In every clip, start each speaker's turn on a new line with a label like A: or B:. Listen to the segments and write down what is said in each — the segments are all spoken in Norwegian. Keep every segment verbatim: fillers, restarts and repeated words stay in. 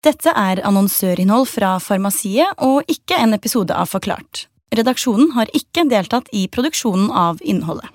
A: Dette er annonsørinnhold fra Farmasiet og ikke en episode av Forklart. Redaksjonen har ikke deltatt i produksjonen av innholdet.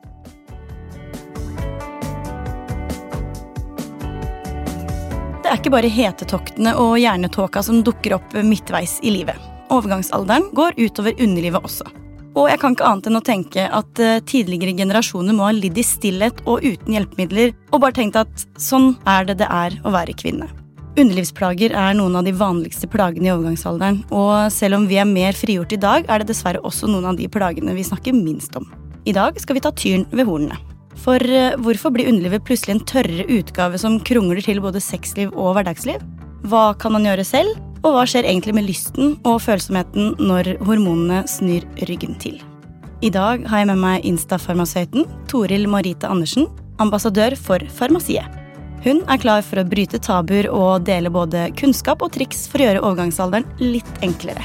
A: Det er ikke bare hetetoktene og hjernetåka som dukker opp midtveis i livet. Overgangsalderen går utover underlivet også. Og jeg kan ikke annet enn å tenke at tidligere generasjoner må ha lidd i stillhet og uten hjelpemidler, og bare tenkt at sånn er det det er å være kvinne. Underlivsplager er noen av de vanligste plagene i overgangsalderen, og selv om vi er mer frigjort i dag, er det dessverre også noen av de plagene vi snakker minst om. I dag skal vi ta tyren ved hornene. For hvorfor blir underlivet plutselig en tørrere utgave som krongler til både sexliv og hverdagsliv? Hva kan man gjøre selv? Og hva skjer egentlig med lysten og følsomheten når hormonene snur ryggen til? I dag har jeg med meg Insta-farmasøyten Toril Marita Andersen, ambassadør for Farmasiet. Hun er klar for å bryte tabuer og dele både kunnskap og triks for å gjøre overgangsalderen litt enklere.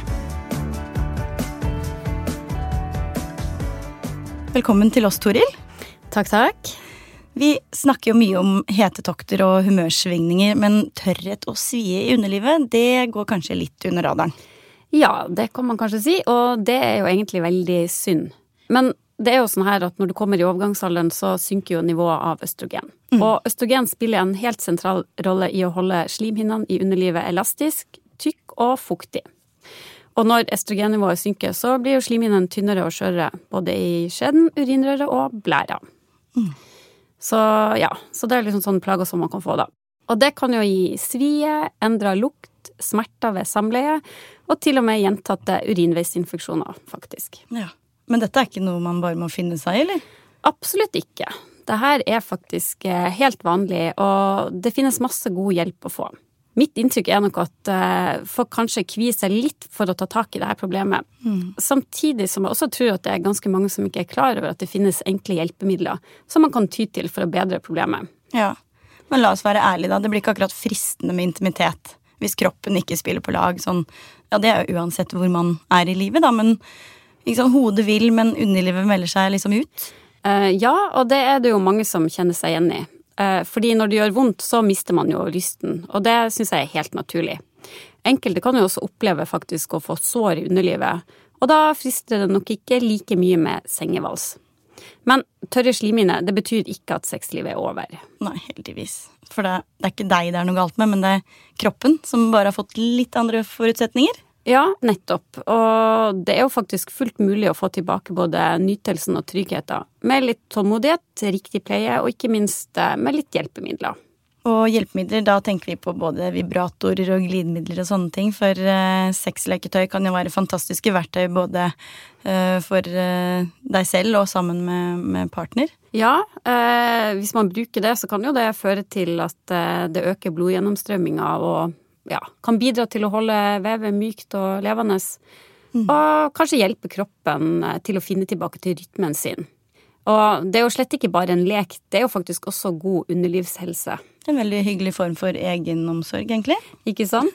A: Velkommen til oss, Toril.
B: Takk, takk.
A: Vi snakker jo mye om hetetokter og humørsvingninger, men tørrhet og svie i underlivet, det går kanskje litt under radaren.
B: Ja, det kan man kanskje si, og det er jo egentlig veldig synd. Men det er jo sånn her at når du kommer i overgangsalderen, så synker jo nivået av østrogen. Mm. Og østrogen spiller en helt sentral rolle i å holde slimhinnene i underlivet elastisk, tykk og fuktig. Og når østrogennivået synker, så blir jo slimhinnen tynnere og skjørere, både i skjeden, urinrøret og blæra. Mm. Så ja, så det er liksom sånne plager som man kan få da. Og det kan jo gi svie, endret lukt, smerter ved samleie, og til og med gjentatte urinveisinfeksjoner, faktisk.
A: Ja, men dette er ikke noe man bare må finne seg i, eller?
B: Absolutt ikke. Dette er faktisk helt vanlig, og det finnes masse god hjelp å få. Mitt inntrykk er nok at uh, folk kanskje kvier seg litt for å ta tak i dette problemet. Mm. Samtidig som jeg også tror at det er ganske mange som ikke er klar over at det finnes enkle hjelpemidler som man kan ty til for å bedre problemet.
A: Ja, men la oss være ærlige da. Det blir ikke akkurat fristende med intimitet hvis kroppen ikke spiller på lag. Sånn, ja, det er jo uansett hvor man er i livet da, men liksom, hodet vil, men underlivet melder seg liksom ut.
B: Uh, ja, og det er det jo mange som kjenner seg igjen i. Fordi når det gjør vondt, så mister man jo lysten, og det synes jeg er helt naturlig. Enkelte kan jo også oppleve faktisk å få sår i underlivet, og da frister det nok ikke like mye med sengevals. Men tørre slimhinner, det betyr ikke at sexlivet er over.
A: Nei, heldigvis. For det, det er ikke deg det er noe galt med, men det er kroppen som bare har fått litt andre forutsetninger.
B: Ja, nettopp. Og det er jo faktisk fullt mulig å få tilbake både nytelsen og tryggheten, med litt tålmodighet, riktig pleie, og ikke minst med litt hjelpemidler.
A: Og hjelpemidler, da tenker vi på både vibratorer og glidemidler og sånne ting, for uh, sexleketøy kan jo være fantastiske verktøy både uh, for uh, deg selv og sammen med, med partner.
B: Ja, uh, hvis man bruker det, så kan jo det føre til at uh, det øker blodgjennomstrømminga og ja, kan bidra til å holde vevet mykt og levende, mm. og kanskje hjelpe kroppen til å finne tilbake til rytmen sin. Og det er jo slett ikke bare en lek, det er jo faktisk også god underlivshelse.
A: En veldig hyggelig form for egenomsorg, egentlig.
B: Ikke sant?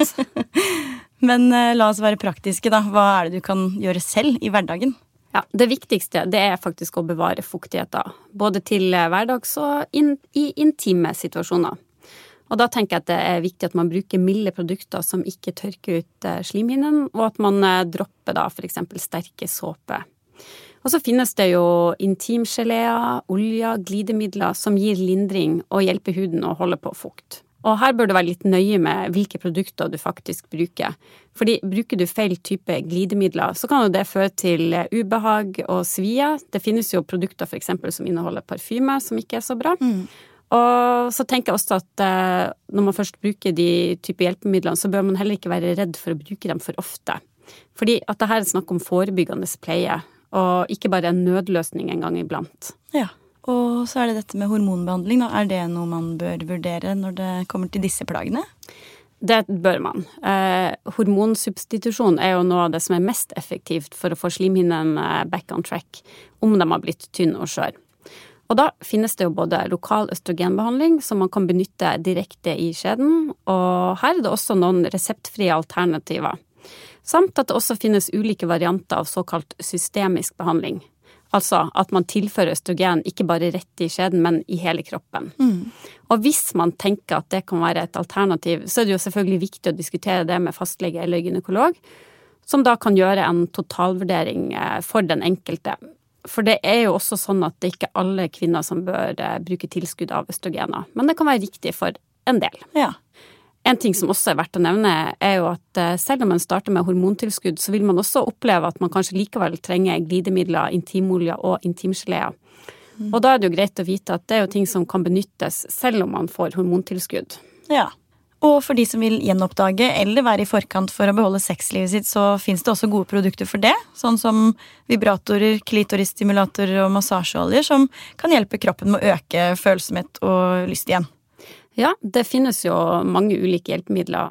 A: Men uh, la oss være praktiske da. Hva er det du kan gjøre selv i hverdagen?
B: Ja, det viktigste det er faktisk å bevare fuktigheten, både til hverdags og in- i intime situasjoner. Og da tenker jeg at det er viktig at man bruker milde produkter som ikke tørker ut slimhinnen, og at man dropper da for eksempel sterke såpe. Og så finnes det jo intimgeleer, oljer, glidemidler som gir lindring og hjelper huden å holde på fukt. Og her bør du være litt nøye med hvilke produkter du faktisk bruker. Fordi bruker du feil type glidemidler, så kan jo det føre til ubehag og svie. Det finnes jo produkter for eksempel som inneholder parfyme, som ikke er så bra. Mm. Og så tenker jeg også at eh, når man først bruker de type hjelpemidlene, så bør man heller ikke være redd for å bruke dem for ofte. Fordi at det her er snakk om forebyggende pleie, og ikke bare en nødløsning en gang iblant.
A: Ja, og så er det dette med hormonbehandling. Da. Er det noe man bør vurdere når det kommer til disse plagene?
B: Det bør man. Eh, hormonsubstitusjon er jo noe av det som er mest effektivt for å få slimhinnen back on track, om de har blitt tynn og skjør. Og da finnes det jo både lokal østrogenbehandling som man kan benytte direkte i skjeden, og her er det også noen reseptfrie alternativer. Samt at det også finnes ulike varianter av såkalt systemisk behandling. Altså at man tilfører østrogen ikke bare rett i skjeden, men i hele kroppen.
A: Mm.
B: Og hvis man tenker at det kan være et alternativ, så er det jo selvfølgelig viktig å diskutere det med fastlege eller gynekolog, som da kan gjøre en totalvurdering for den enkelte. For det er jo også sånn at det ikke er alle kvinner som bør bruke tilskudd av østrogener, men det kan være riktig for en del.
A: Ja.
B: En ting som også er verdt å nevne er jo at selv om man starter med hormontilskudd, så vil man også oppleve at man kanskje likevel trenger glidemidler, intimoljer og intimgeleer. Mm. Og da er det jo greit å vite at det er jo ting som kan benyttes selv om man får hormontilskudd.
A: Ja, og for de som vil gjenoppdage eller være i forkant for å beholde sexlivet sitt, så finnes det også gode produkter for det, sånn som vibratorer, klitorisstimulatorer og massasjeoljer som kan hjelpe kroppen med å øke følsomhet og lyst igjen.
B: Ja, det finnes jo mange ulike hjelpemidler,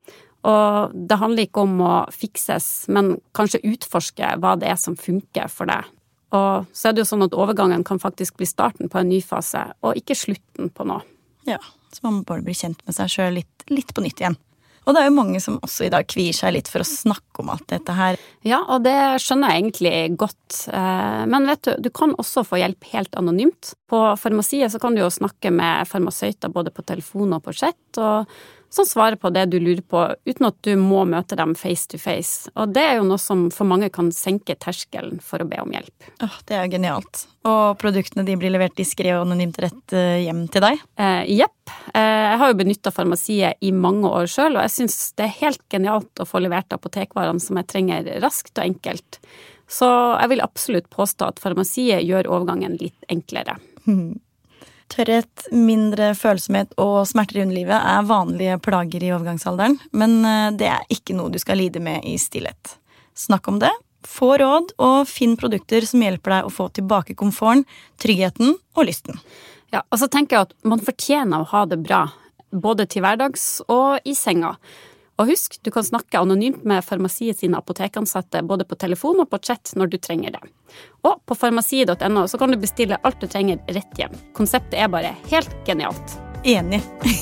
B: og det handler ikke om å fikses, men kanskje utforske hva det er som funker for deg. Og så er det jo sånn at overgangen kan faktisk bli starten på en ny fase, og ikke slutten på noe.
A: Ja, så man må bare bli kjent med seg selv litt, litt på nytt igjen. Og det er jo mange som også i dag kvier seg litt for å snakke om alt dette her.
B: Ja, og det skjønner jeg egentlig godt. Men vet du, du kan også få hjelp helt anonymt. På farmasiet så kan du jo snakke med farmasøyter både på telefon og på chat, og som svarer på det du lurer på, uten at du må møte dem face to face. Og det er jo noe som for mange kan senke terskelen for å be om hjelp.
A: Åh, det er jo genialt. Og produktene de blir levert diskret og anonymt rett hjem til deg?
B: Eh, jepp. Eh, jeg har jo benyttet farmasiet i mange år selv, og jeg synes det er helt genialt å få levert apotekvarene som jeg trenger raskt og enkelt. Så jeg vil absolutt påstå at farmasiet gjør overgangen litt enklere.
A: Hmm. Tørrhet, mindre følsomhet og smerter i underlivet er vanlige plager i overgangsalderen, men det er ikke noe du skal lide med i stillhet. Snakk om det, få råd og finn produkter som hjelper deg å få tilbake komforten, tryggheten og lysten.
B: Ja, og så tenker jeg at man fortjener å ha det bra, både til hverdags og i senga. Og husk, du kan snakke anonymt med farmasiet sine apotekansatte både på telefon og på chat når du trenger det. Og på farmasi punktum no så kan du bestille alt du trenger rett hjem. Konseptet er bare helt genialt.
A: Enig.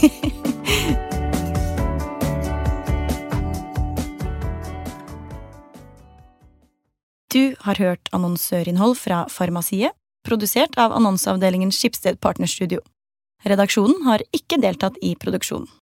A: Du har hørt annonsørinnhold fra Farmasiet, produsert av annonseavdelingen Schibsted Partnerstudio. Redaksjonen har ikke deltatt i produksjonen.